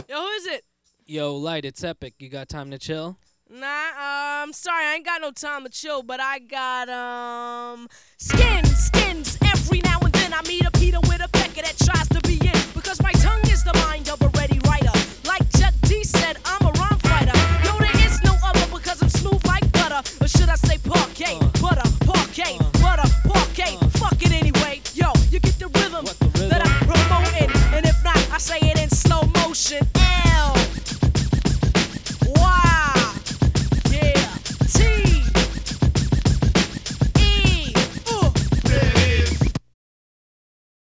Yo, who is it? Yo, Light, it's Epic. You got time to chill? Nah, I'm sorry, I ain't got no time to chill, but I got, skin,